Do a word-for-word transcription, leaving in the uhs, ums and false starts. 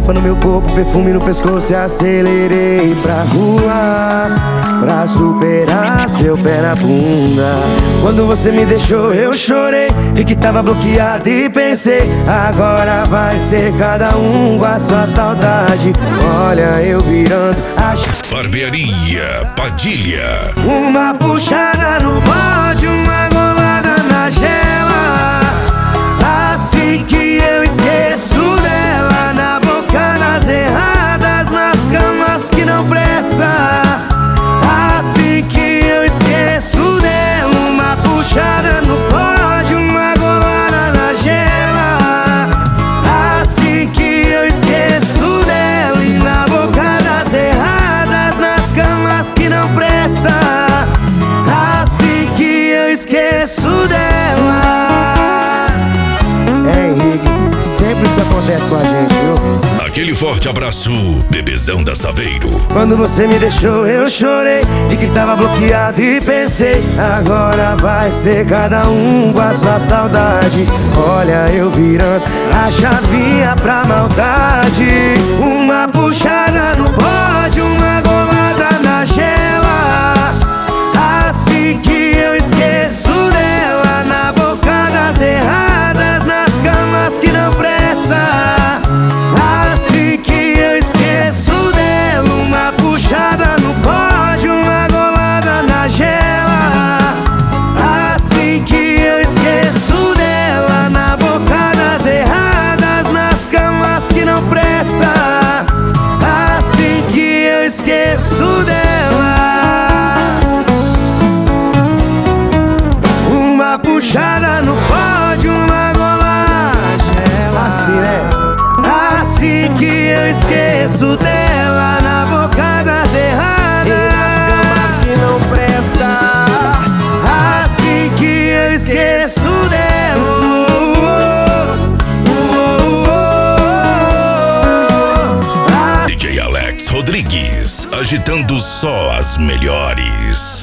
roupa no meu corpo, perfume no pescoço e acelerei pra rua pra superar seu pé na bunda. Quando você me deixou eu chorei, vi que tava bloqueado e pensei, agora vai ser cada um com a sua saudade. Olha eu virando a Barbearia Padilha. Uma puxada no bode, uma golada na gela. Assim que eu esqueço dela, na boca das erradas, nas camas que não presta. Assim que eu esqueço dela, uma puxada no bode, uma golada na gela. Assim que eu esqueço dela, e na boca das erradas, nas camas que não presta. Assim que eu esqueço dela. É, Henrique, sempre isso acontece com a gente, viu? Aquele forte abraço, bebezão da Saveiro. Quando você me deixou eu chorei, vi que tava bloqueado e pensei, agora vai ser cada um com a sua saudade. Olha eu virando a chavinha pra maldade. Uma puxada no bode, uma golada na gela. Assim que eu esqueço dela, na boca das erradas, nas camas que não presta. Assim que eu esqueço dela, uma puxada no bode, uma golada na gela. Assim que eu esqueço dela, na boca das erradas, nas camas que não presta. Assim que eu esqueço dela. Uma puxada no bode, uma golada na gela. Assim, né? Assim que eu esqueço dela, na boca das erradas e nas camas que não presta. Assim que eu esqueço dela. D J Alex Rodrigues, agitando só as melhores.